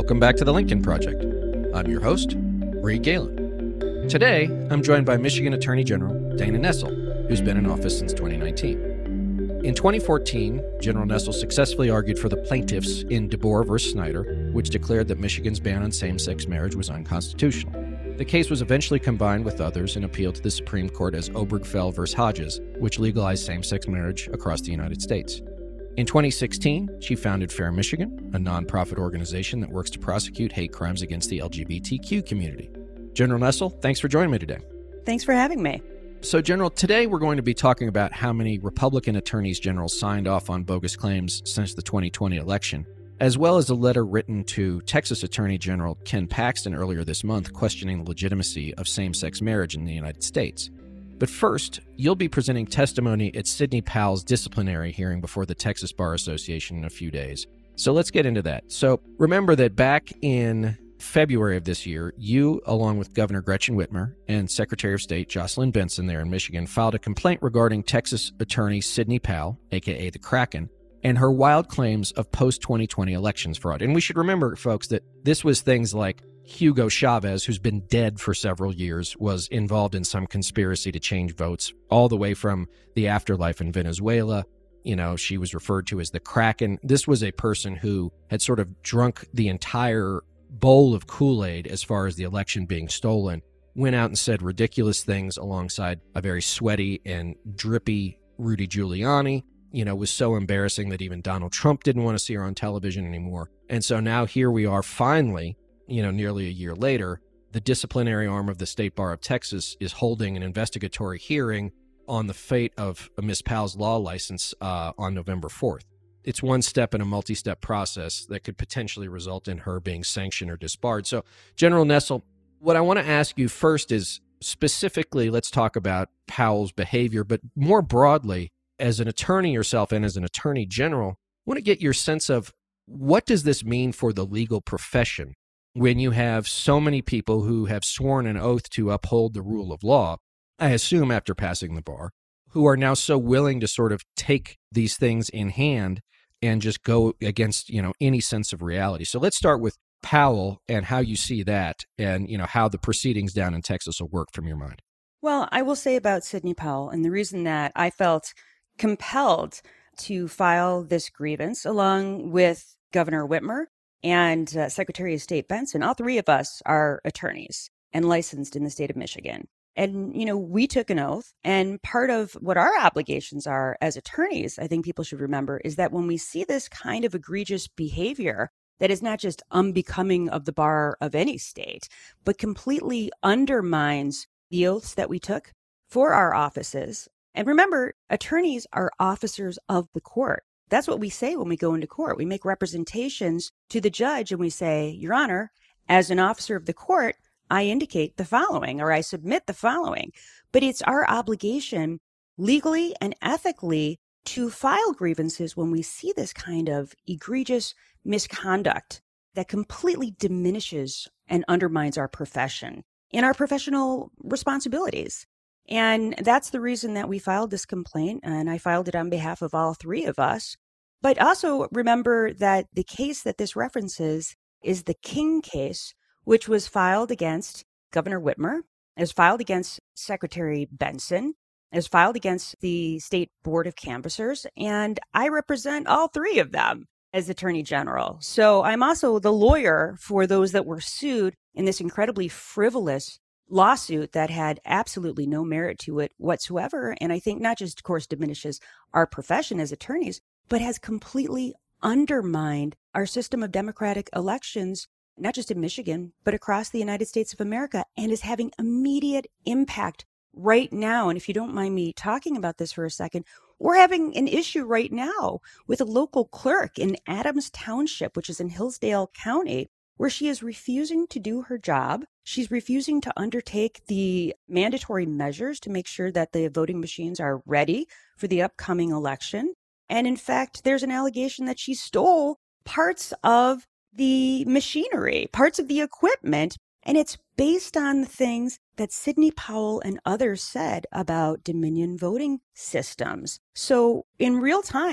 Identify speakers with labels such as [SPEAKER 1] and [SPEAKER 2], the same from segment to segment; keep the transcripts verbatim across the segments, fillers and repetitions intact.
[SPEAKER 1] Welcome back to the Lincoln Project. I'm your host, Reed Galen. Today, I'm joined by Michigan Attorney General Dana Nessel, who's been in office since twenty nineteen. In twenty fourteen, General Nessel successfully argued for the plaintiffs in DeBoer v. Snyder, which declared that Michigan's ban on same-sex marriage was unconstitutional. The case was eventually combined with others and appealed to the Supreme Court as Obergefell v. Hodges, which legalized same-sex marriage across the United States. In twenty sixteen, she founded Fair Michigan, a nonprofit organization that works to prosecute hate crimes against the L G B T Q community. General Nessel, thanks for joining me today.
[SPEAKER 2] Thanks for having me.
[SPEAKER 1] So, General, today we're going to be talking about how many Republican attorneys general signed off on bogus claims since the twenty twenty election, as well as a letter written to Texas Attorney General Ken Paxton earlier this month questioning the legitimacy of same-sex marriage in the United States. But first, you'll be presenting testimony at Sidney Powell's disciplinary hearing before the Texas Bar Association in a few days. So let's get into that. So remember that back in February of this year, you, along with Governor Gretchen Whitmer and Secretary of State Jocelyn Benson there in Michigan, filed a complaint regarding Texas Attorney Sidney Powell, a k a the Kraken, and her wild claims of post-twenty twenty elections fraud. And we should remember, folks, that this was things like Hugo Chavez, who's been dead for several years, was involved in some conspiracy to change votes, all the way from the afterlife in Venezuela. You know, she was referred to as the Kraken. This was a person who had sort of drunk the entire bowl of Kool-Aid as far as the election being stolen, went out and said ridiculous things alongside a very sweaty and drippy Rudy Giuliani. You know, was so embarrassing that even Donald Trump didn't want to see her on television anymore. And so now here we are finally, you know, nearly a year later, the disciplinary arm of the State Bar of Texas is holding an investigatory hearing on the fate of Miz Powell's law license uh, on November fourth. It's one step in a multi-step process that could potentially result in her being sanctioned or disbarred. So, General Nessel, what I want to ask you first is specifically, let's talk about Powell's behavior, but more broadly, as an attorney yourself and as an attorney general, I want to get your sense of what does this mean for the legal profession when you have so many people who have sworn an oath to uphold the rule of law, I assume after passing the bar, who are now so willing to sort of take these things in hand and just go against, you know, any sense of reality. So let's start with Powell and how you see that and, you know, how the proceedings down in Texas will work from your mind.
[SPEAKER 2] Well, I will say about Sidney Powell, and the reason that I felt compelled to file this grievance along with Governor Whitmer and uh, Secretary of State Benson, all three of us are attorneys and licensed in the state of Michigan. And, you know, we took an oath, and part of what our obligations are as attorneys, I think people should remember, is that when we see this kind of egregious behavior that is not just unbecoming of the bar of any state, but completely undermines the oaths that we took for our offices. And remember, attorneys are officers of the court. That's what we say when we go into court. We make representations to the judge and we say, Your Honor, as an officer of the court, I indicate the following, or I submit the following. But it's our obligation legally and ethically to file grievances when we see this kind of egregious misconduct that completely diminishes and undermines our profession and our professional responsibilities. And that's the reason that we filed this complaint, and I filed it on behalf of all three of us. But also remember that the case that this references is the King case, which was filed against Governor Whitmer, it was filed against Secretary Benson, it was filed against the State Board of Canvassers, and I represent all three of them as Attorney General. So I'm also the lawyer for those that were sued in this incredibly frivolous lawsuit that had absolutely no merit to it whatsoever. And I think not just, of course, diminishes our profession as attorneys, but has completely undermined our system of democratic elections, not just in Michigan, but across the United States of America, and is having immediate impact right now. And if you don't mind me talking about this for a second, we're having an issue right now with a local clerk in Adams Township, which is in Hillsdale County, where she is refusing to do her job. She's refusing to undertake the mandatory measures to make sure that the voting machines are ready for the upcoming election. And in fact, there's an allegation that she stole parts of the machinery, parts of the equipment, and it's based on the things that Sidney Powell and others said about Dominion voting systems. So in real time,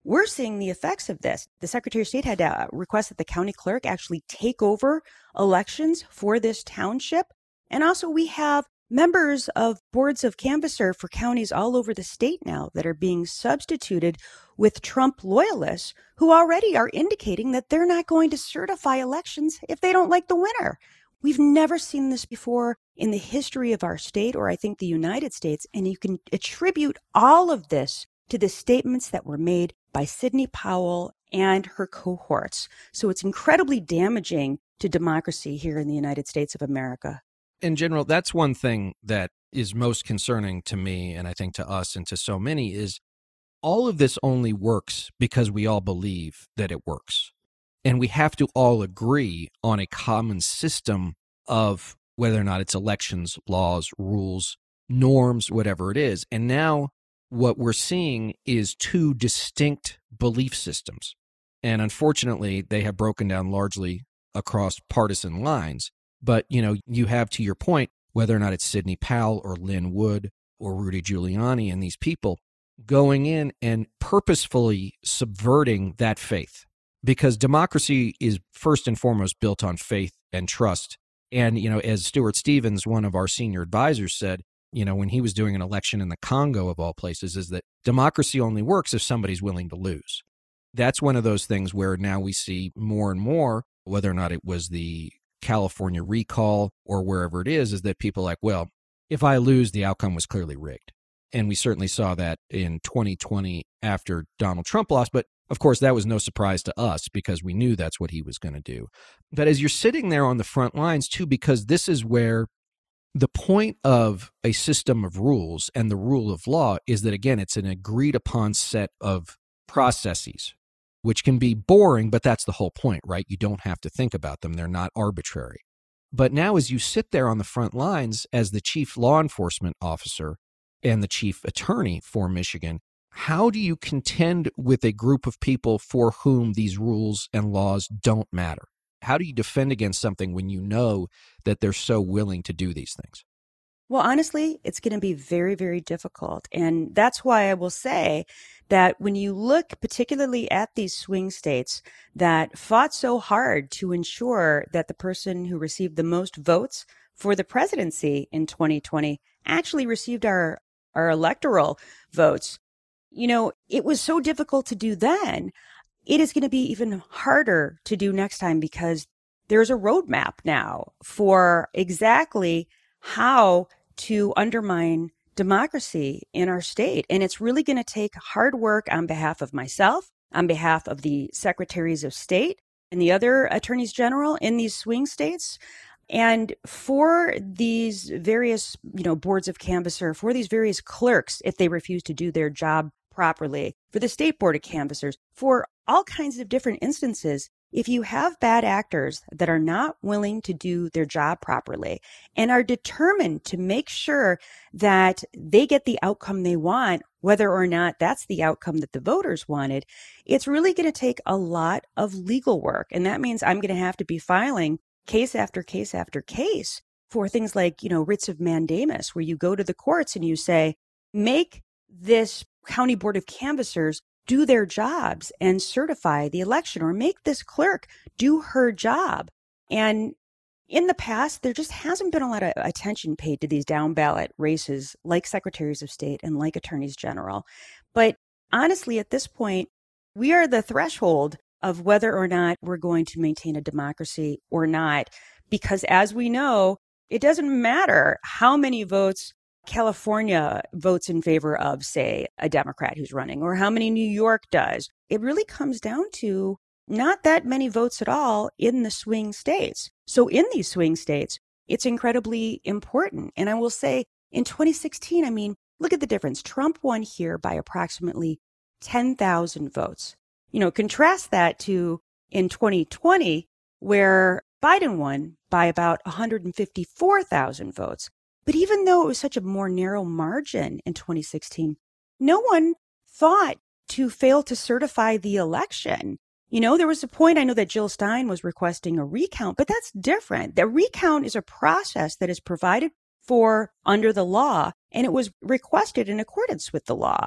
[SPEAKER 2] we're seeing the effects of this. The Secretary of State had to request that the county clerk actually take over elections for this township. And also we have members of boards of canvasser for counties all over the state now that are being substituted with Trump loyalists who already are indicating that they're not going to certify elections if they don't like the winner. We've never seen this before in the history of our state, or I think the United States, and you can attribute all of this to the statements that were made by Sidney Powell and her cohorts. So it's incredibly damaging to democracy here in the United States of America.
[SPEAKER 1] In general, that's one thing that is most concerning to me, and I think to us and to so many, is all of this only works because we all believe that it works. And we have to all agree on a common system of whether or not it's elections, laws, rules, norms, whatever it is. And now what we're seeing is two distinct belief systems. And unfortunately, they have broken down largely across partisan lines. But, you know, you have, to your point, whether or not it's Sidney Powell or Lynn Wood or Rudy Giuliani and these people going in and purposefully subverting that faith. Because democracy is first and foremost built on faith and trust. And, you know, as Stuart Stevens, one of our senior advisors, said, you know, when he was doing an election in the Congo of all places, is that democracy only works if somebody's willing to lose. That's one of those things where now we see more and more, whether or not it was the California recall or wherever it is, is that people are like, well, if I lose, the outcome was clearly rigged. And we certainly saw that in twenty twenty after Donald Trump lost. But of course, that was no surprise to us because we knew that's what he was going to do. But as you're sitting there on the front lines, too, because this is where the point of a system of rules and the rule of law is that, again, it's an agreed upon set of processes, which can be boring, but that's the whole point, right? You don't have to think about them. They're not arbitrary. But now as you sit there on the front lines as the chief law enforcement officer and the chief attorney for Michigan, how do you contend with a group of people for whom these rules and laws don't matter? How do you defend against something when you know that they're so willing to do these things?
[SPEAKER 2] Well, honestly, it's going to be very, very difficult. And that's why I will say that when you look particularly at these swing states that fought so hard to ensure that the person who received the most votes for the presidency in twenty twenty actually received our, our electoral votes, you know, it was so difficult to do then. It is going to be even harder to do next time because there's a roadmap now for exactly how to undermine democracy in our state. And it's really going to take hard work on behalf of myself, on behalf of the secretaries of state and the other attorneys general in these swing states. And for these various, you know, boards of canvasser, for these various clerks, if they refuse to do their job properly, for the state board of canvassers, for all kinds of different instances, if you have bad actors that are not willing to do their job properly and are determined to make sure that they get the outcome they want, whether or not that's the outcome that the voters wanted, it's really going to take a lot of legal work. And that means I'm going to have to be filing case after case after case for things like, you know, writs of mandamus, where you go to the courts and you say, make this county board of canvassers do their jobs and certify the election, or make this clerk do her job. And in the past, there just hasn't been a lot of attention paid to these down ballot races like secretaries of state and like attorneys general. But honestly, at this point, we are the threshold of whether or not we're going to maintain a democracy or not. Because as we know, it doesn't matter how many votes California votes in favor of, say, a Democrat who's running, or how many New York does. It really comes down to not that many votes at all in the swing states. So in these swing states, it's incredibly important. And I will say in twenty sixteen, I mean, look at the difference. Trump won here by approximately ten thousand votes. You know, contrast that to in twenty twenty, where Biden won by about one hundred fifty-four thousand votes. But even though it was such a more narrow margin in twenty sixteen, no one thought to fail to certify the election. You know, there was a point, I know that Jill Stein was requesting a recount, but that's different. The recount is a process that is provided for under the law, and it was requested in accordance with the law.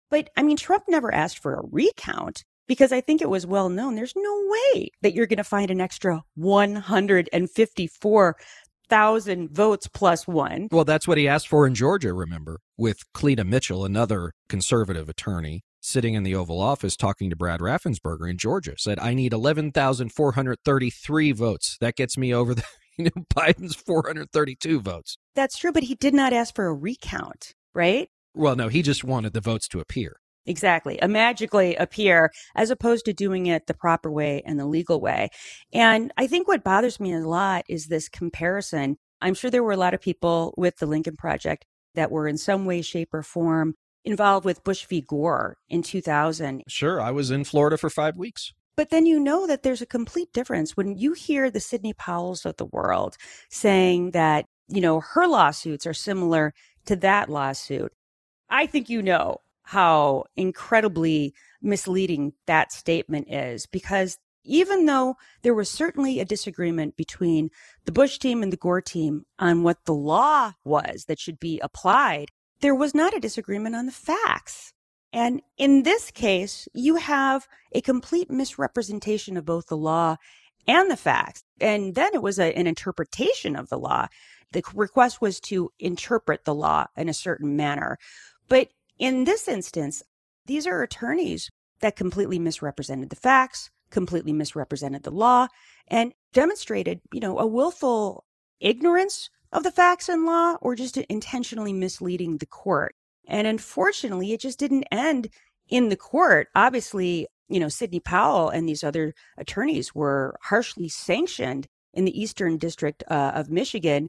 [SPEAKER 2] But I mean, Trump never asked for a recount because I think it was well known there's no way that you're going to find an extra one hundred fifty-four thousand votes plus one.
[SPEAKER 1] Well, that's what he asked for in Georgia, remember, with Cleta Mitchell, another conservative attorney, sitting in the Oval Office talking to Brad Raffensperger in Georgia, said, I need eleven thousand four hundred thirty-three votes. That gets me over the, you know, Biden's four hundred thirty-two votes.
[SPEAKER 2] That's true, but he did not ask for a recount, right?
[SPEAKER 1] Well, no, he just wanted the votes to appear.
[SPEAKER 2] Exactly. A magically appear as opposed to doing it the proper way and the legal way. And I think what bothers me a lot is this comparison. I'm sure there were a lot of people with the Lincoln Project that were in some way, shape, or form involved with Bush v. Gore in two thousand.
[SPEAKER 1] Sure. I was in Florida for five weeks.
[SPEAKER 2] But then you know that there's a complete difference when you hear the Sidney Powells of the world saying that, you know, her lawsuits are similar to that lawsuit. I think you know how incredibly misleading that statement is, because even though there was certainly a disagreement between the Bush team and the Gore team on what the law was that should be applied, there was not a disagreement on the facts. And in this case, you have a complete misrepresentation of both the law and the facts. And then it was a, an interpretation of the law. The request was to interpret the law in a certain manner. But in this instance, these are attorneys that completely misrepresented the facts, completely misrepresented the law, and demonstrated, you know, a willful ignorance of the facts and law, or just intentionally misleading the court. And unfortunately, it just didn't end in the court. Obviously, you know, Sidney Powell and these other attorneys were harshly sanctioned in the Eastern District uh, of Michigan.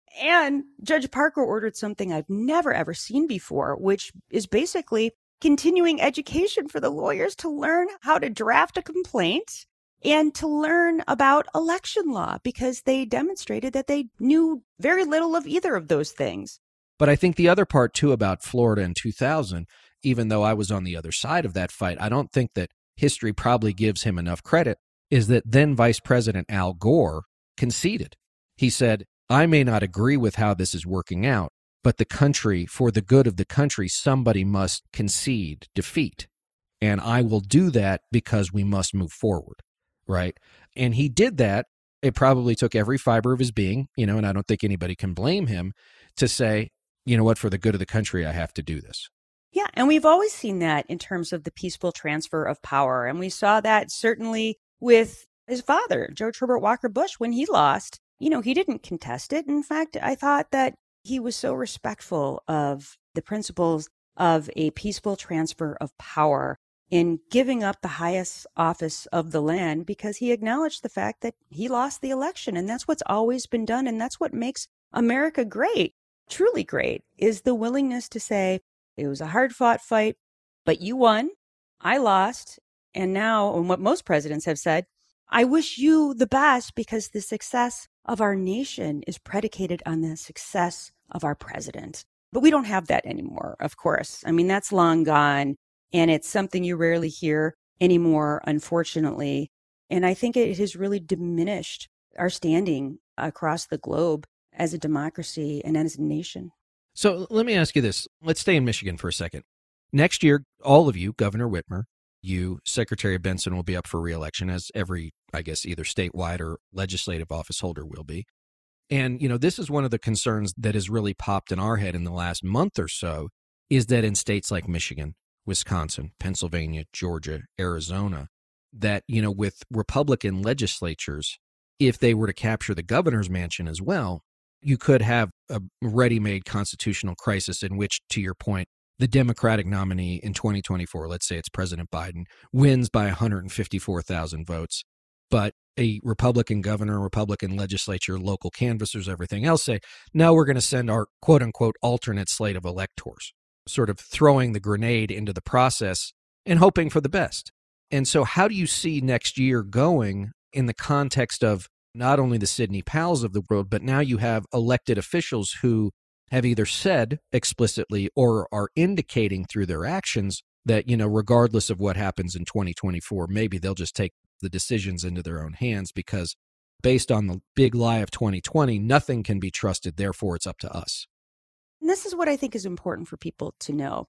[SPEAKER 2] And Judge Parker ordered something I've never, ever seen before, which is basically continuing education for the lawyers to learn how to draft a complaint and to learn about election law, because they demonstrated that they knew very little of either of those things.
[SPEAKER 1] But I think the other part, too, about Florida in two thousand, even though I was on the other side of that fight, I don't think that history probably gives him enough credit, is that then Vice President Al Gore conceded. He said, I may not agree with how this is working out, but the country, for the good of the country, somebody must concede defeat. And I will do that because we must move forward, right? And he did that. It probably took every fiber of his being, you know, and I don't think anybody can blame him to say, you know what, for the good of the country, I have to do this.
[SPEAKER 2] Yeah, and we've always seen that in terms of the peaceful transfer of power. And we saw that certainly with his father, George Herbert Walker Bush, when he lost. You know, he didn't contest it. In fact, I thought that he was so respectful of the principles of a peaceful transfer of power in giving up the highest office of the land, because he acknowledged the fact that he lost the election. And that's what's always been done. And that's what makes America great, truly great, is the willingness to say, it was a hard fought fight, but you won, I lost. And now, and what most presidents have said, I wish you the best, because the success of our nation is predicated on the success of our president. But we don't have that anymore, of course. I mean, that's long gone, and it's something you rarely hear anymore, unfortunately. And I think it has really diminished our standing across the globe as a democracy and as a nation.
[SPEAKER 1] So let me ask you this. Let's stay in Michigan for a second. Next year, all of you, Governor Whitmer, you, Secretary Benson, will be up for re-election, as every, I guess, either statewide or legislative office holder will be. And, you know, this is one of the concerns that has really popped in our head in the last month or so, is that in states like Michigan, Wisconsin, Pennsylvania, Georgia, Arizona, that, you know, with Republican legislatures, if they were to capture the governor's mansion as well, you could have a ready-made constitutional crisis in which, to your point, the Democratic nominee in twenty twenty-four, let's say it's President Biden, wins by one hundred fifty-four thousand votes, but a Republican governor, Republican legislature, local canvassers, everything else say, now we're going to send our quote-unquote alternate slate of electors, sort of throwing the grenade into the process and hoping for the best. And so how do you see next year going in the context of not only the Sidney Powells of the world, but now you have elected officials who have either said explicitly or are indicating through their actions that, you know, regardless of what happens in twenty twenty-four, maybe they'll just take the decisions into their own hands, because based on the big lie of twenty twenty, nothing can be trusted. Therefore, it's up to us.
[SPEAKER 2] And this is what I think is important for people to know.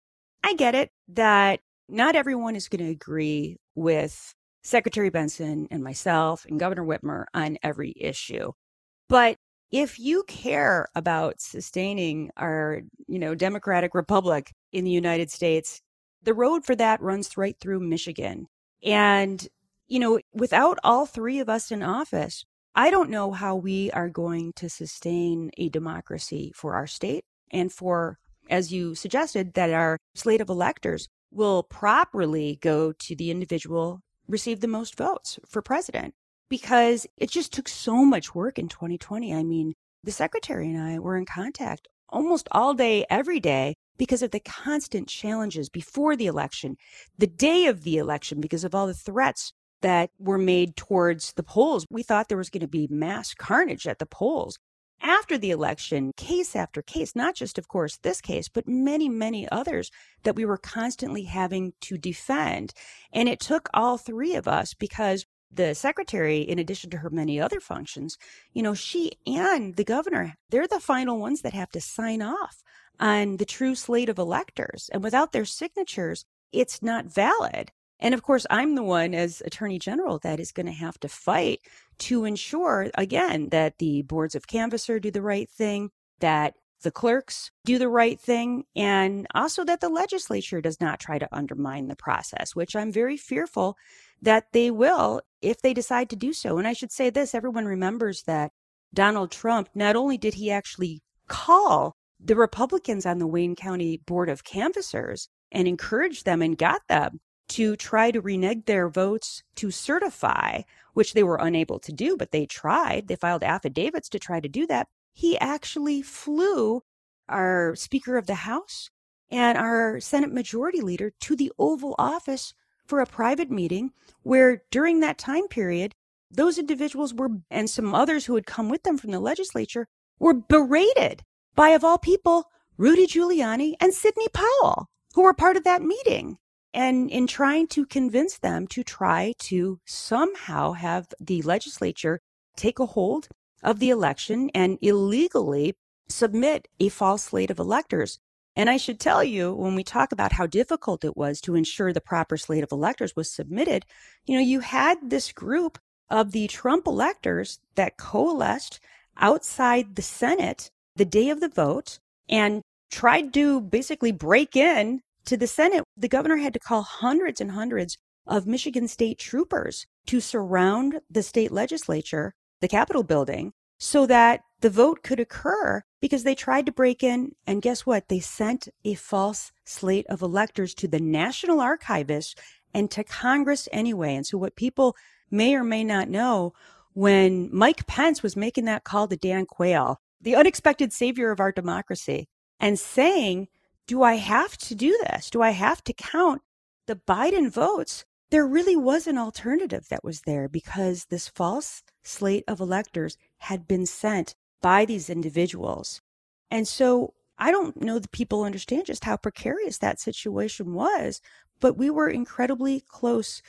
[SPEAKER 2] I get it that not everyone is going to agree with Secretary Benson and myself and Governor Whitmer on every issue. But if you care about sustaining our, you know, democratic republic in the United States, the road for that runs right through Michigan. And, you know, without all three of us in office, I don't know how we are going to sustain a democracy for our state and for, as you suggested, that our slate of electors will properly go to the individual receive the most votes for president. Because it just took so much work in twenty twenty. I mean, the secretary and I were in contact almost all day, every day, because of the constant challenges before the election, the day of the election, because of all the threats that were made towards the polls. We thought there was going to be mass carnage at the polls. After the election, case after case, not just, of course, this case, but many, many others that we were constantly having to defend. And it took all three of us because the secretary, in addition to her many other functions, you know, she and the governor, they're the final ones that have to sign off on the true slate of electors. And without their signatures, it's not valid. And of course, I'm the one as Attorney General that is going to have to fight to ensure, again, that the boards of canvasser do the right thing, that the clerks do the right thing, and also that the legislature does not try to undermine the process, which I'm very fearful that they will if they decide to do so. And I should say this, everyone remembers that Donald Trump, not only did he actually call the Republicans on the Wayne County Board of Canvassers and encourage them and got them to try to renege their votes to certify, which they were unable to do, but they tried. They filed affidavits to try to do that. He actually flew our Speaker of the House and our Senate Majority Leader to the Oval Office for a private meeting where during that time period, those individuals were, and some others who had come with them from the legislature, were berated by, of all people, Rudy Giuliani and Sidney Powell, who were part of that meeting. And in trying to convince them to try to somehow have the legislature take a hold of the election and illegally submit a false slate of electors. And I should tell you, when we talk about how difficult it was to ensure the proper slate of electors was submitted, you know, you had this group of the Trump electors that coalesced outside the Senate the day of the vote and tried to basically break in to the Senate. The governor had to call hundreds and hundreds of Michigan state troopers to surround the state legislature, the Capitol building, so that the vote could occur because they tried to break in. And guess what? They sent a false slate of electors to the National Archivist and to Congress anyway. And so what people may or may not know, when Mike Pence was making that call to Dan Quayle, the unexpected savior of our democracy, and saying, do I have to do this? Do I have to count the Biden votes? There really was an alternative that was there because this false slate of electors had been sent by these individuals. And so I don't know that people understand just how precarious that situation was, but we were incredibly close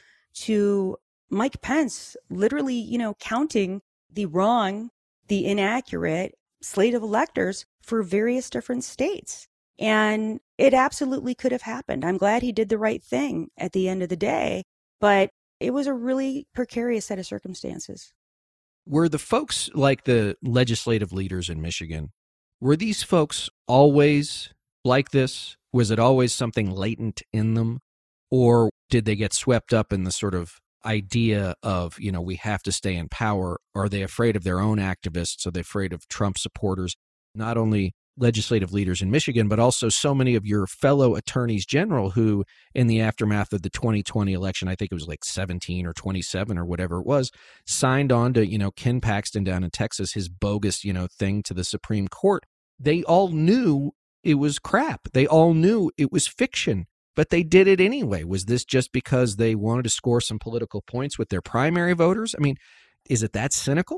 [SPEAKER 2] to Mike Pence literally, you know, counting the wrong, the inaccurate slate of electors for various different states. And it absolutely could have happened. I'm glad he did the right thing at the end of the day, but it was a really precarious set of circumstances.
[SPEAKER 1] Were the folks like the legislative leaders in Michigan, were these folks always like this? Was it always something latent in them? Or did they get swept up in the sort of idea of, you know, we have to stay in power? Are they afraid of their own activists? Are they afraid of Trump supporters? Not only legislative leaders in Michigan, but also so many of your fellow attorneys general who, in the aftermath of the twenty twenty election, I think it was like seventeen or twenty-seven or whatever it was, signed on to, you know, Ken Paxton down in Texas, his bogus, you know, thing to the Supreme Court. They all knew it was crap. They all knew it was fiction, but they did it anyway. Was this just because they wanted to score some political points with their primary voters? I mean, is it that cynical?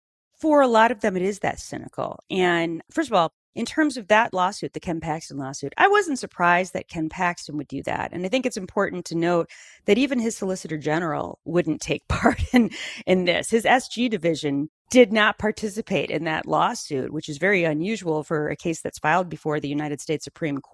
[SPEAKER 2] For a lot of them, it is that cynical. And first of all, in terms of that lawsuit, the Ken Paxton lawsuit, I wasn't surprised that Ken Paxton would do that. And I think it's important to note that even his Solicitor General wouldn't take part in, in this. His S G division did not participate in that lawsuit, which is very unusual for a case that's filed before the United States Supreme Court.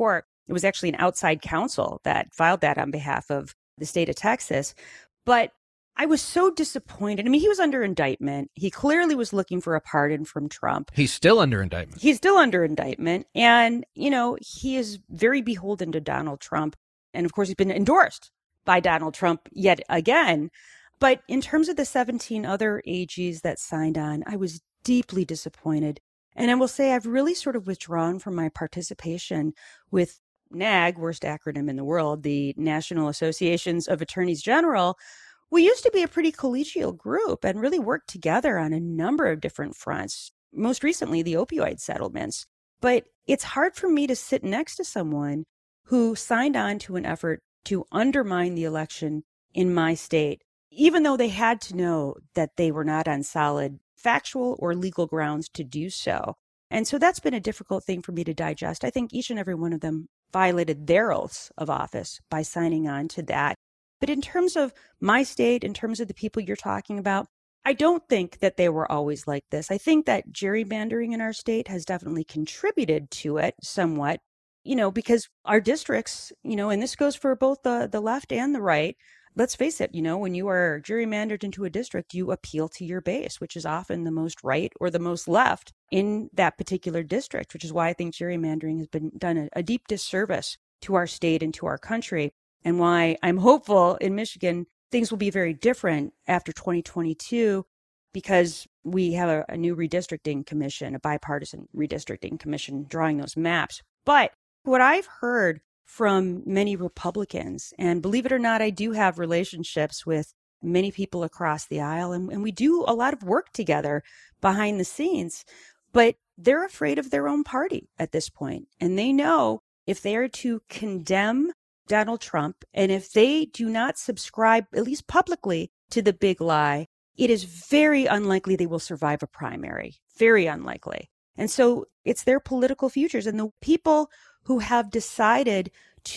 [SPEAKER 2] It was actually an outside counsel that filed that on behalf of the state of Texas. But I was so disappointed. I mean, he was under indictment. He clearly was looking for a pardon from Trump.
[SPEAKER 1] He's still under indictment.
[SPEAKER 2] He's still under indictment. And, you know, he is very beholden to Donald Trump. And of course, he's been endorsed by Donald Trump yet again. But in terms of the seventeen other A Gs that signed on, I was deeply disappointed. And I will say I've really sort of withdrawn from my participation with NAG, worst acronym in the world, the National Associations of Attorneys General. We used to be a pretty collegial group and really worked together on a number of different fronts, most recently the opioid settlements. But it's hard for me to sit next to someone who signed on to an effort to undermine the election in my state, even though they had to know that they were not on solid factual or legal grounds to do so. And so that's been a difficult thing for me to digest. I think each and every one of them violated their oaths of office by signing on to that. But in terms of my state, in terms of the people you're talking about, I don't think that they were always like this. I think that gerrymandering in our state has definitely contributed to it somewhat, you know, because our districts, you know, and this goes for both the, the left and the right. Let's face it, you know, when you are gerrymandered into a district, you appeal to your base, which is often the most right or the most left in that particular district, which is why I think gerrymandering has been done a, a deep disservice to our state and to our country. And why I'm hopeful in Michigan, things will be very different after twenty twenty-two, because we have a, a new redistricting commission, a bipartisan redistricting commission drawing those maps. But what I've heard from many Republicans, and believe it or not, I do have relationships with many people across the aisle, and, and we do a lot of work together behind the scenes, but they're afraid of their own party at this point. And they know if they are to condemn Donald Trump, and if they do not subscribe, at least publicly, to the big lie, it is very unlikely they will survive a primary. Very unlikely. And so it's their political futures. And the people who have decided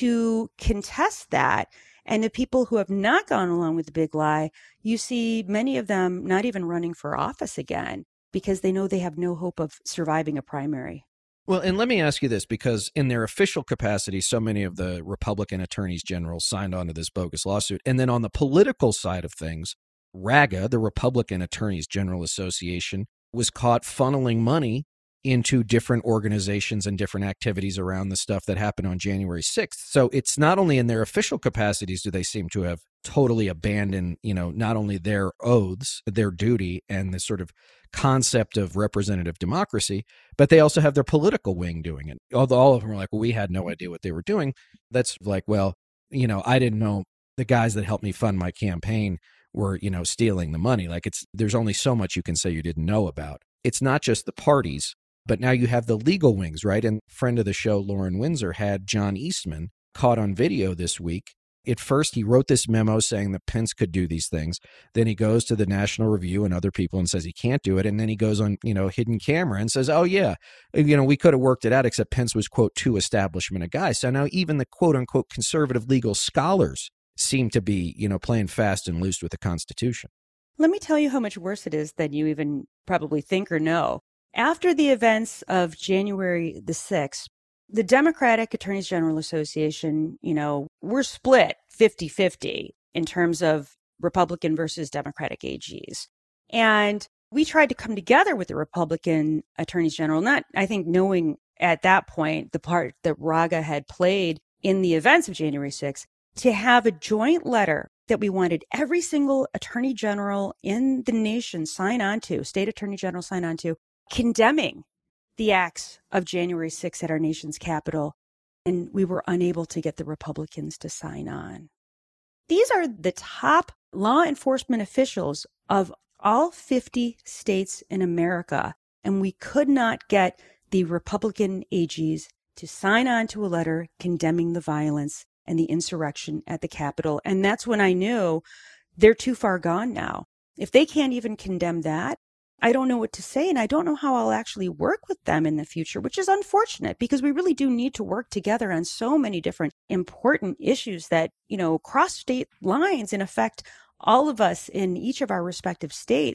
[SPEAKER 2] to contest that, and the people who have not gone along with the big lie, you see many of them not even running for office again because they know they have no hope of surviving a primary.
[SPEAKER 1] Well, and let me ask you this, because in their official capacity, so many of the Republican attorneys general signed on to this bogus lawsuit. And then on the political side of things, RAGA, the Republican Attorneys General Association, was caught funneling money into different organizations and different activities around the stuff that happened on January sixth. So it's not only in their official capacities do they seem to have totally abandoned, you know, not only their oaths, their duty, and the sort of concept of representative democracy, but they also have their political wing doing it. Although all of them are like, well, we had no idea what they were doing. That's like, well, you know, I didn't know the guys that helped me fund my campaign were, you know, stealing the money. Like it's, there's only so much you can say you didn't know about. It's not just the parties, but now you have the legal wings, right? And friend of the show, Lauren Windsor, had John Eastman caught on video this week. At first, he wrote this memo saying that Pence could do these things. Then he goes to the National Review and other people and says he can't do it. And then he goes on, you know, hidden camera and says, oh, yeah, you know, we could have worked it out, except Pence was, quote, too establishment a guy. So now even the, quote unquote, conservative legal scholars seem to be, you know, playing fast and loose with the Constitution.
[SPEAKER 2] Let me tell you how much worse it is than you even probably think or know. After the events of January the sixth, the Democratic Attorneys General Association, you know, we're split fifty-fifty in terms of Republican versus Democratic A Gs. And we tried to come together with the Republican Attorneys General, not, I think, knowing at that point the part that RAGA had played in the events of January sixth, to have a joint letter that we wanted every single Attorney General in the nation sign on to, state Attorney General sign on to, condemning the acts of January sixth at our nation's capital, and we were unable to get the Republicans to sign on. These are the top law enforcement officials of all fifty states in America, and we could not get the Republican A Gs to sign on to a letter condemning the violence and the insurrection at the Capitol. And that's when I knew they're too far gone now. If they can't even condemn that, I don't know what to say, and I don't know how I'll actually work with them in the future, which is unfortunate because we really do need to work together on so many different important issues that, you know, cross state lines and affect all of us in each of our respective states.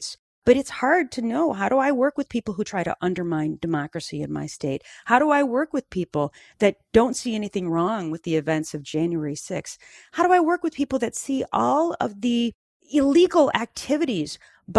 [SPEAKER 2] But it's hard to know, how do I work with people who try to undermine democracy in my state? How do I work with people that don't see anything wrong with the events of January sixth? How do I work with people that see all of the illegal activities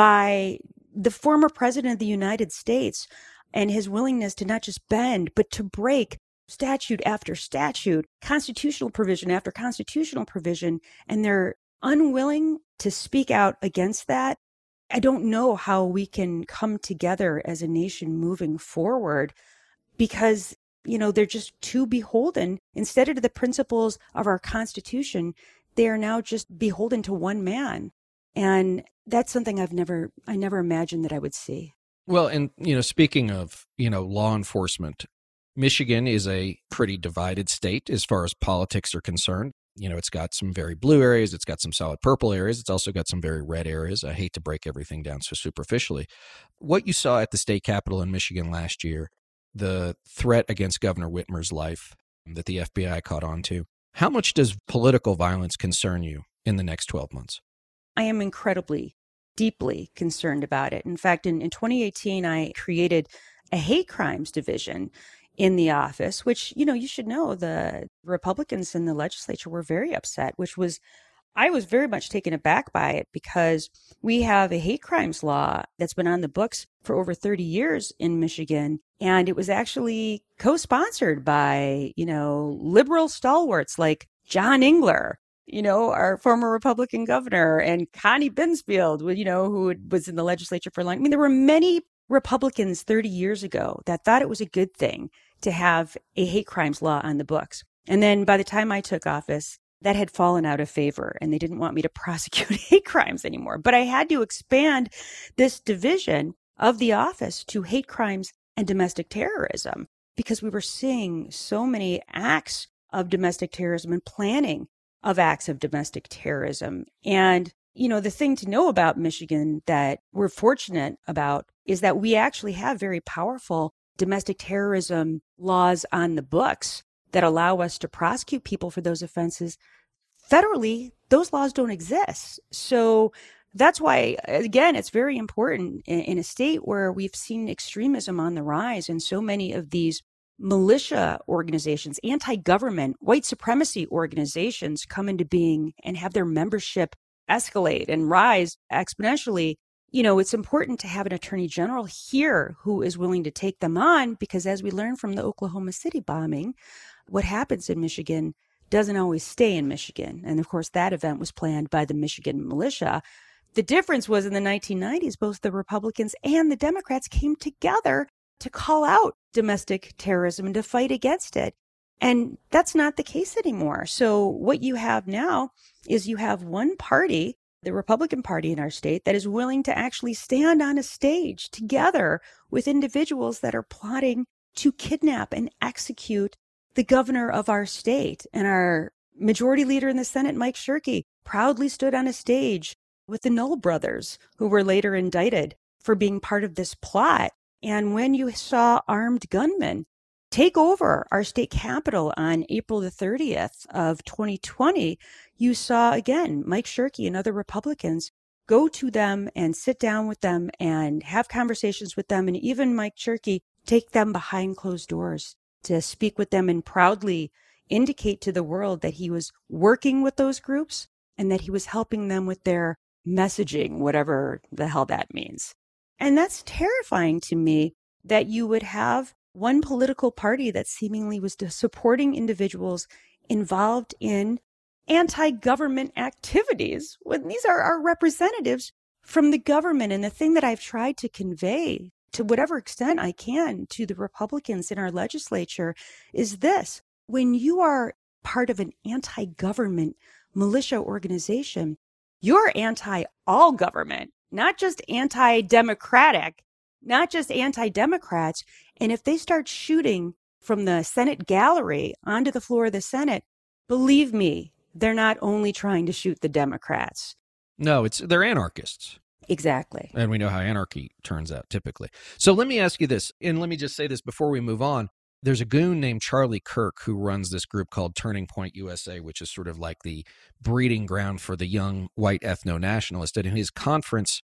[SPEAKER 2] by the former president of the United States and his willingness to not just bend, but to break statute after statute, constitutional provision after constitutional provision, and they're unwilling to speak out against that? I don't know how we can come together as a nation moving forward because, you know, they're just too beholden. Instead of the principles of our Constitution, they are now just beholden to one man. And that's something I've never, I never imagined that I would see.
[SPEAKER 1] Well, and, you know, speaking of, you know, law enforcement, Michigan is a pretty divided state as far as politics are concerned. You know, it's got some very blue areas. It's got some solid purple areas. It's also got some very red areas. I hate to break everything down so superficially. What you saw at the state capitol in Michigan last year, the threat against Governor Whitmer's life that the F B I caught on to, how much does political violence concern you in the next twelve months?
[SPEAKER 2] I am incredibly, deeply concerned about it. In fact, in, in twenty eighteen, I created a hate crimes division in the office, which, you know, you should know the Republicans in the legislature were very upset, which was, I was very much taken aback by it because we have a hate crimes law that's been on the books for over thirty years in Michigan. And it was actually co-sponsored by, you know, liberal stalwarts like John Engler, you know, our former Republican governor, and Connie Binsfield, you know, who was in the legislature for a long time. I mean, there were many Republicans thirty years ago that thought it was a good thing to have a hate crimes law on the books. And then by the time I took office, that had fallen out of favor and they didn't want me to prosecute hate crimes anymore. But I had to expand this division of the office to hate crimes and domestic terrorism because we were seeing so many acts of domestic terrorism and planning of acts of domestic terrorism. And, you know, the thing to know about Michigan that we're fortunate about is that we actually have very powerful domestic terrorism laws on the books that allow us to prosecute people for those offenses. Federally, those laws don't exist. So that's why, again, it's very important in, in a state where we've seen extremism on the rise and so many of these militia organizations, anti-government, white supremacy organizations come into being and have their membership escalate and rise exponentially. You know, it's important to have an attorney general here who is willing to take them on because as we learned from the Oklahoma City bombing, what happens in Michigan doesn't always stay in Michigan. And of course, that event was planned by the Michigan militia. The difference was in the nineteen nineties, both the Republicans and the Democrats came together to call out domestic terrorism and to fight against it. And that's not the case anymore. So what you have now is you have one party, the Republican Party in our state, that is willing to actually stand on a stage together with individuals that are plotting to kidnap and execute the governor of our state. And our majority leader in the Senate, Mike Shirkey, proudly stood on a stage with the Knoll brothers, who were later indicted for being part of this plot. And when you saw armed gunmen take over our state capitol on April the thirtieth of twenty twenty, you saw, again, Mike Shirkey and other Republicans go to them and sit down with them and have conversations with them. And even Mike Shirkey take them behind closed doors to speak with them and proudly indicate to the world that he was working with those groups and that he was helping them with their messaging, whatever the hell that means. And that's terrifying to me that you would have one political party that seemingly was supporting individuals involved in anti-government activities when these are our representatives from the government. And the thing that I've tried to convey to whatever extent I can to the Republicans in our legislature is this: when you are part of an anti-government militia organization, you're anti-all government, not just anti-democratic, not just anti-Democrats. And if they start shooting from the Senate gallery onto the floor of the Senate, believe me, they're not only trying to shoot the Democrats.
[SPEAKER 1] No, it's they're anarchists.
[SPEAKER 2] Exactly.
[SPEAKER 1] And we know how anarchy turns out typically. So let me ask you this, and let me just say this before we move on. There's a goon named Charlie Kirk who runs this group called Turning Point U S A, which is sort of like the breeding ground for the young white ethno-nationalist. And in his conference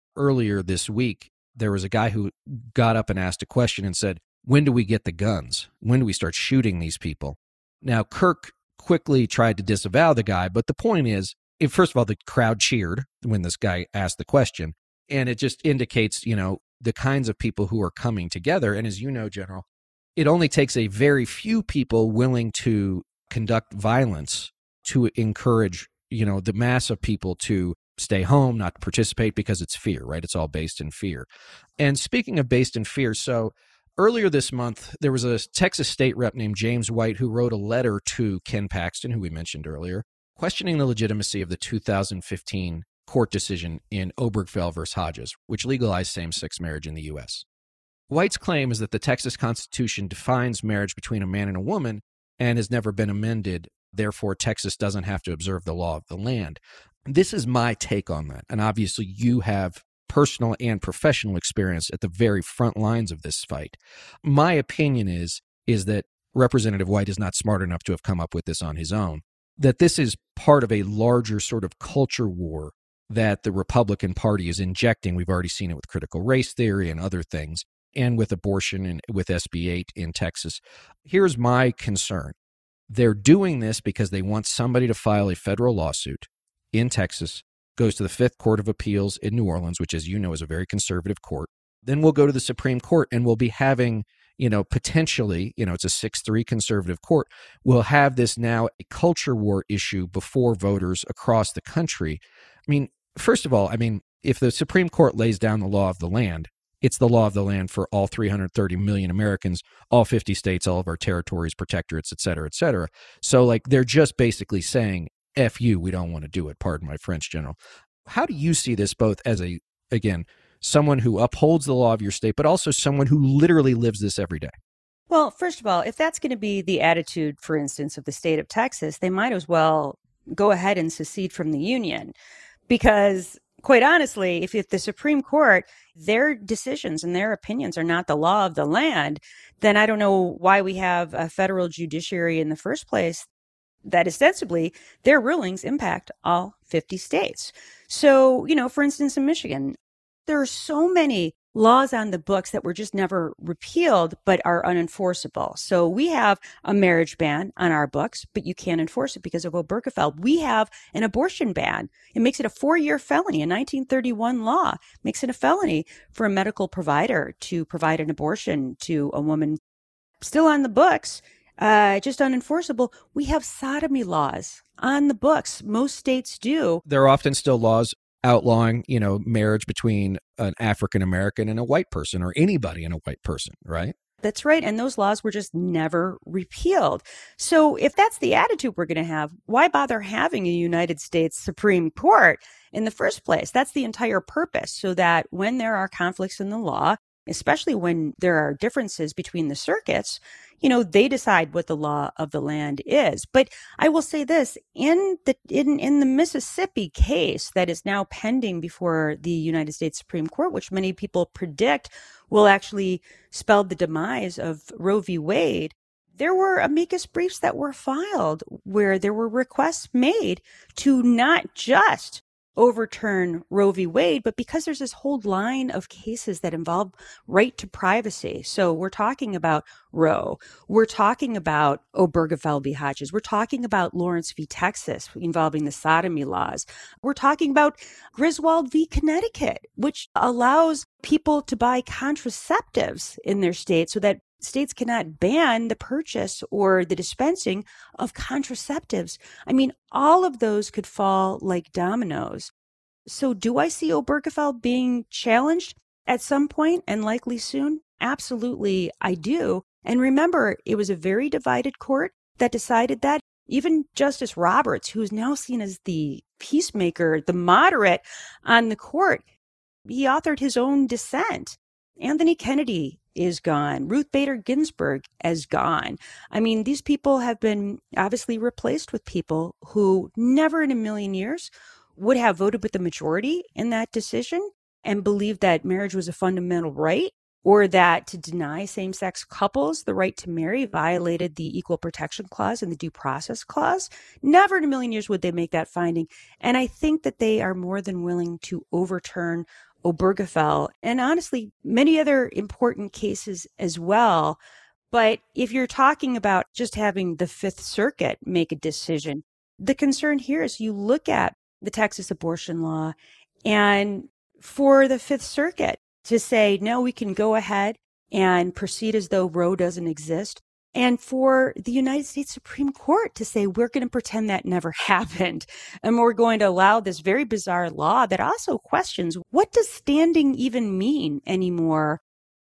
[SPEAKER 1] earlier this week, there was a guy who got up and asked a question and said, when do we get the guns? When do we start shooting these people? Now, Kirk quickly tried to disavow the guy, but the point is, if, first of all, the crowd cheered when this guy asked the question, and it just indicates, you know, the kinds of people who are coming together. And as you know, General, it only takes a very few people willing to conduct violence to encourage, you know, the mass of people to stay home, not to participate, because it's fear, right? It's all based in fear. And speaking of based in fear, so earlier this month, there was a Texas state rep named James White who wrote a letter to Ken Paxton, who we mentioned earlier, questioning the legitimacy of the two thousand fifteen court decision in Obergefell versus Hodges, which legalized same-sex marriage in the U S. White's claim is that the Texas Constitution defines marriage between a man and a woman and has never been amended. Therefore, Texas doesn't have to observe the law of the land. This is my take on that. And obviously, you have personal and professional experience at the very front lines of this fight. My opinion is, is that Representative White is not smart enough to have come up with this on his own, that this is part of a larger sort of culture war that the Republican Party is injecting. We've already seen it with critical race theory and other things, and with abortion and with S B eight in Texas. Here's my concern. They're doing this because they want somebody to file a federal lawsuit in Texas, goes to the Fifth Court of Appeals in New Orleans, which, as you know, is a very conservative court. Then we'll go to the Supreme Court, and we'll be having, you know, potentially, you know, it's a six three conservative court. We'll have this now a culture war issue before voters across the country. I mean, first of all, I mean, if the Supreme Court lays down the law of the land, it's the law of the land for all three hundred thirty million Americans, all fifty states, all of our territories, protectorates, et cetera, et cetera. So, like, they're just basically saying, F you, we don't want to do it. Pardon my French, General. How do you see this both as a, again, someone who upholds the law of your state, but also someone who literally lives this every day?
[SPEAKER 2] Well, first of all, if that's going to be the attitude, for instance, of the state of Texas, they might as well go ahead and secede from the union. Because quite honestly, if, if the Supreme Court, their decisions and their opinions are not the law of the land, then I don't know why we have a federal judiciary in the first place that ostensibly their rulings impact all fifty states. So, you know, for instance, in Michigan, there are so many laws on the books that were just never repealed, but are unenforceable. So we have a marriage ban on our books, but you can't enforce it because of Obergefell. We have an abortion ban. It makes it a four-year felony. A nineteen thirty-one law makes it a felony for a medical provider to provide an abortion to a woman. Still on the books, uh, just unenforceable. We have sodomy laws on the books. Most states do.
[SPEAKER 1] There are often still laws outlawing, you know, marriage between an African American and a white person, or anybody and a white person, right?
[SPEAKER 2] That's right. And those laws were just never repealed. So if that's the attitude we're going to have, why bother having a United States Supreme Court in the first place? That's the entire purpose, so that when there are conflicts in the law, especially when there are differences between the circuits, you know, they decide what the law of the land is. But I will say this, in the in, in the Mississippi case that is now pending before the United States Supreme Court, which many people predict will actually spell the demise of Roe v. Wade, there were amicus briefs that were filed where there were requests made to not just overturn Roe v. Wade, but because there's this whole line of cases that involve right to privacy. So we're talking about Roe. We're talking about Obergefell v. Hodges. We're talking about Lawrence v. Texas involving the sodomy laws. We're talking about Griswold v. Connecticut, which allows people to buy contraceptives in their state so that states cannot ban the purchase or the dispensing of contraceptives. I mean, all of those could fall like dominoes. So do I see Obergefell being challenged at some point, and likely soon? Absolutely, I do. And remember, it was a very divided court that decided that. Even Justice Roberts, who is now seen as the peacemaker, the moderate on the court, he authored his own dissent. Anthony Kennedy is gone. Ruth Bader Ginsburg is gone. I mean, these people have been obviously replaced with people who never in a million years would have voted with the majority in that decision and believed that marriage was a fundamental right, or that to deny same-sex couples the right to marry violated the Equal Protection Clause and the Due Process Clause. Never in a million years would they make that finding. And I think that they are more than willing to overturn Obergefell, and honestly, many other important cases as well. But if you're talking about just having the Fifth Circuit make a decision, the concern here is you look at the Texas abortion law, and for the Fifth Circuit to say, no, we can go ahead and proceed as though Roe doesn't exist, and for the United States Supreme Court to say, we're going to pretend that never happened, and we're going to allow this very bizarre law that also questions, what does standing even mean anymore?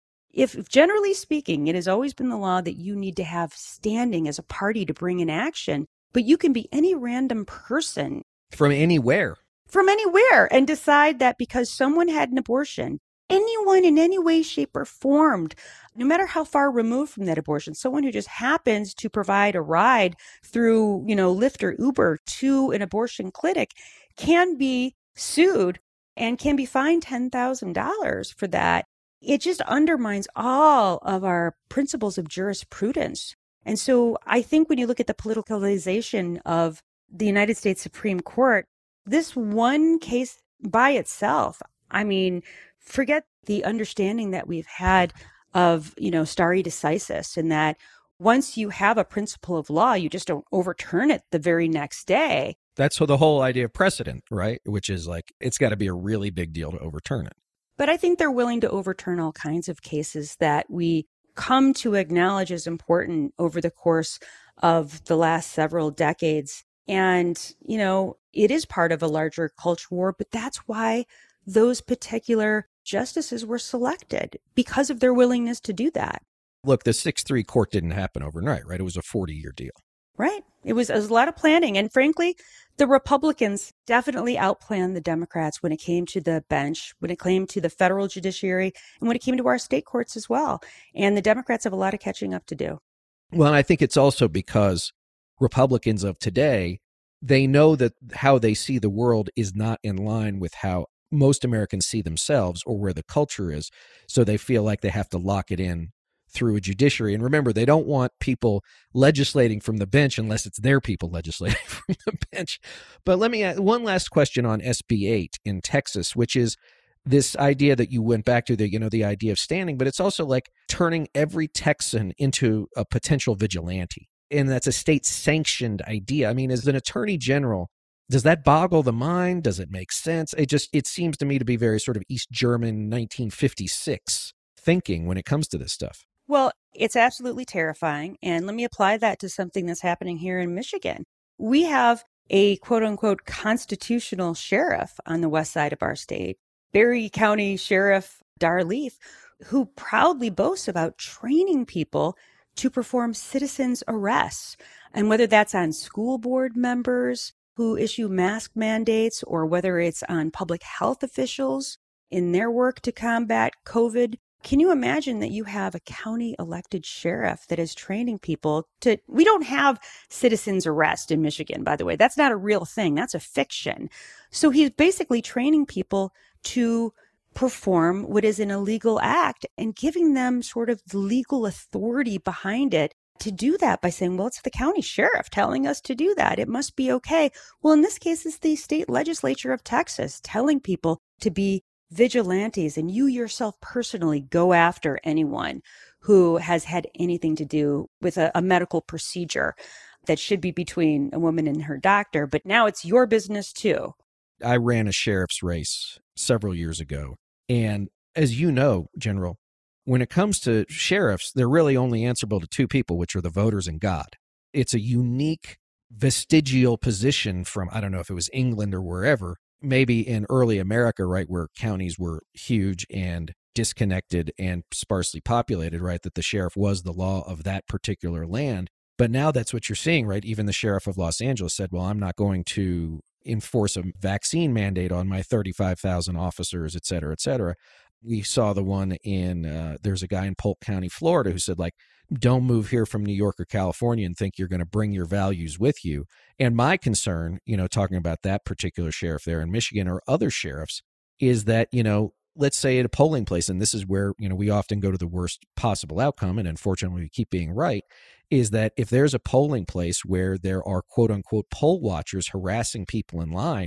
[SPEAKER 2] If, generally speaking, it has always been the law that you need to have standing as a party to bring an action, but you can be any random person
[SPEAKER 1] from anywhere,
[SPEAKER 2] from anywhere, and decide that because someone had an abortion, anyone in any way, shape, or form, no matter how far removed from that abortion, someone who just happens to provide a ride through, you know, Lyft or Uber to an abortion clinic can be sued and can be fined ten thousand dollars for that. It just undermines all of our principles of jurisprudence. And so I think when you look at the politicalization of the United States Supreme Court, this one case by itself, I mean, forget the understanding that we've had of, you know, stare decisis, and that once you have a principle of law, you just don't overturn it the very next day.
[SPEAKER 1] That's the whole idea of precedent, right? Which is like, it's got to be a really big deal to overturn it.
[SPEAKER 2] But I think they're willing to overturn all kinds of cases that we come to acknowledge as important over the course of the last several decades. And, you know, it is part of a larger culture war, but that's why those particular justices were selected, because of their willingness to do that.
[SPEAKER 1] Look, the six three court didn't happen overnight, right? It was a forty-year deal.
[SPEAKER 2] Right. It was, it was a lot of planning. And frankly, the Republicans definitely outplanned the Democrats when it came to the bench, when it came to the federal judiciary, and when it came to our state courts as well. And the Democrats have a lot of catching up to do.
[SPEAKER 1] Well, and I think it's also because Republicans of today, they know that how they see the world is not in line with how most Americans see themselves or where the culture is. So they feel like they have to lock it in through a judiciary. And remember, they don't want people legislating from the bench unless it's their people legislating from the bench. But let me add one last question on S B eight in Texas, which is this idea that you went back to, the, you know, the idea of standing, but it's also like turning every Texan into a potential vigilante. And that's a state sanctioned idea. I mean, as an attorney general, does that boggle the mind? Does it make sense? It just, it seems to me to be very sort of East German nineteen fifty-six thinking when it comes to this stuff.
[SPEAKER 2] Well, it's absolutely terrifying. And let me apply that to something that's happening here in Michigan. We have a quote unquote constitutional sheriff on the west side of our state, Berry County Sheriff Dar Leaf, who proudly boasts about training people to perform citizens' arrests. And whether that's on school board members who issue mask mandates, or whether it's on public health officials in their work to combat COVID. Can you imagine that you have a county elected sheriff that is training people to, we don't have citizens arrest in Michigan, by the way. That's not a real thing. That's a fiction. So he's basically training people to perform what is an illegal act and giving them sort of the legal authority behind it to do that by saying, well, it's the county sheriff telling us to do that. It must be okay. Well, in this case, it's the state legislature of Texas telling people to be vigilantes, and you yourself personally go after anyone who has had anything to do with a, a medical procedure that should be between a woman and her doctor. But now it's your business too.
[SPEAKER 1] I ran a sheriff's race several years ago. And as you know, General, when it comes to sheriffs, they're really only answerable to two people, which are the voters and God. It's a unique vestigial position from, I don't know if it was England or wherever, maybe in early America, right, where counties were huge and disconnected and sparsely populated, right, that the sheriff was the law of that particular land. But now that's what you're seeing, right? Even the sheriff of Los Angeles said, well, I'm not going to enforce a vaccine mandate on my thirty-five thousand officers, et cetera, et cetera. We saw the one in, uh, there's a guy in Polk County, Florida, who said, like, don't move here from New York or California and think you're going to bring your values with you. And my concern, you know, talking about that particular sheriff there in Michigan or other sheriffs, is that, you know, let's say at a polling place, and this is where, you know, we often go to the worst possible outcome, and unfortunately we keep being right, is that if there's a polling place where there are quote unquote poll watchers harassing people in line,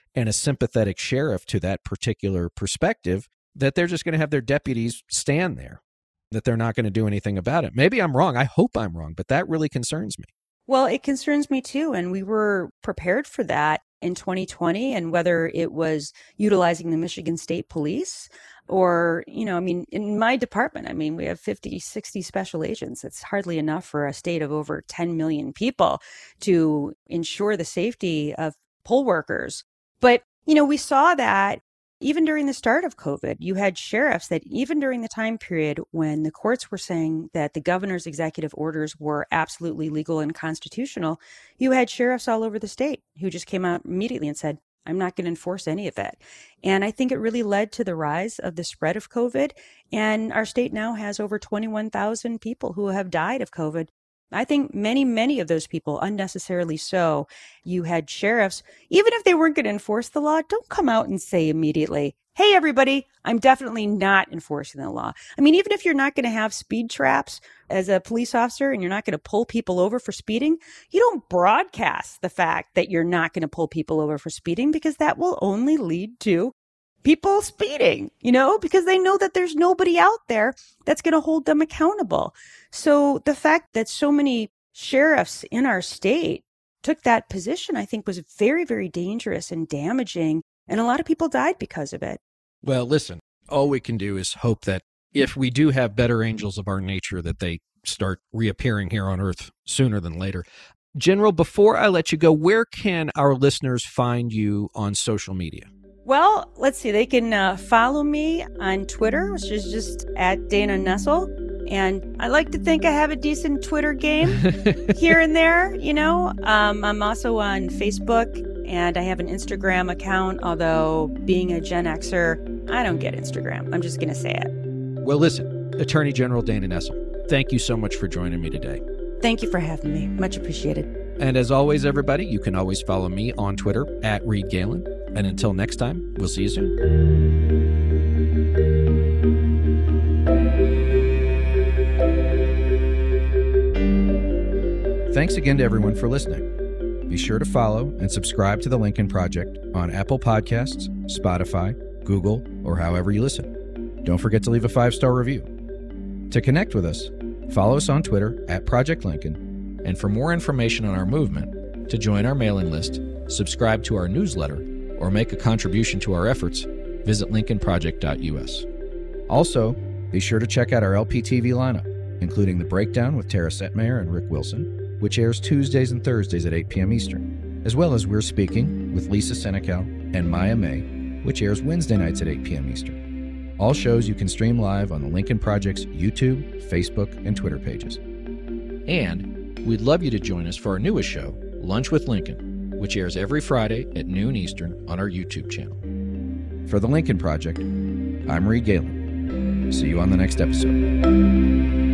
[SPEAKER 1] and a sympathetic sheriff to that particular perspective, that they're just going to have their deputies stand there, that they're not going to do anything about it. Maybe I'm wrong. I hope I'm wrong, but that really concerns me.
[SPEAKER 2] Well, it concerns me too. And we were prepared for that in twenty twenty. And whether it was utilizing the Michigan State Police or, you know, I mean, in my department, I mean, we have fifty, sixty special agents. It's hardly enough for a state of over ten million people to ensure the safety of poll workers. But, you know, we saw that even during the start of COVID, you had sheriffs that even during the time period when the courts were saying that the governor's executive orders were absolutely legal and constitutional, you had sheriffs all over the state who just came out immediately and said, I'm not going to enforce any of it. And I think it really led to the rise of the spread of COVID. And our state now has over twenty-one thousand people who have died of COVID. I think many, many of those people, unnecessarily so. You had sheriffs, even if they weren't going to enforce the law, don't come out and say immediately, hey, everybody, I'm definitely not enforcing the law. I mean, even if you're not going to have speed traps as a police officer and you're not going to pull people over for speeding, you don't broadcast the fact that you're not going to pull people over for speeding, because that will only lead to people speeding, you know, because they know that there's nobody out there that's going to hold them accountable. So the fact that so many sheriffs in our state took that position, I think, was very, very dangerous and damaging. And a lot of people died because of it.
[SPEAKER 1] Well, listen, all we can do is hope that if we do have better angels of our nature, that they start reappearing here on Earth sooner than later. General, before I let you go, where can our listeners find you on social media?
[SPEAKER 2] Well, let's see. They can uh, follow me on Twitter, which is just at Dana Nessel. And I like to think I have a decent Twitter game here and there, you know. Um, I'm also on Facebook, and I have an Instagram account, although being a Gen Xer, I don't get Instagram. I'm just going to say it.
[SPEAKER 1] Well, listen, Attorney General Dana Nessel, thank you so much for joining me today.
[SPEAKER 2] Thank you for having me. Much appreciated.
[SPEAKER 1] And as always, everybody, you can always follow me on Twitter at Reed Galen. And until next time, we'll see you soon. Thanks again to everyone for listening. Be sure to follow and subscribe to The Lincoln Project on Apple Podcasts, Spotify, Google, or however you listen. Don't forget to leave a five-star review. To connect with us, follow us on Twitter at Project Lincoln. And for more information on our movement, to join our mailing list, subscribe to our newsletter, or make a contribution to our efforts, visit lincoln project dot u s. Also, be sure to check out our L P T V lineup, including The Breakdown with Tara Setmayer and Rick Wilson, which airs Tuesdays and Thursdays at eight p.m. Eastern, as well as We're Speaking with Lisa Senecal and Maya May, which airs Wednesday nights at eight p.m. Eastern. All shows you can stream live on the Lincoln Project's YouTube, Facebook, and Twitter pages. And we'd love you to join us for our newest show, Lunch with Lincoln, which airs every Friday at noon Eastern on our YouTube channel. For The Lincoln Project, I'm Reed Galen. See you on the next episode.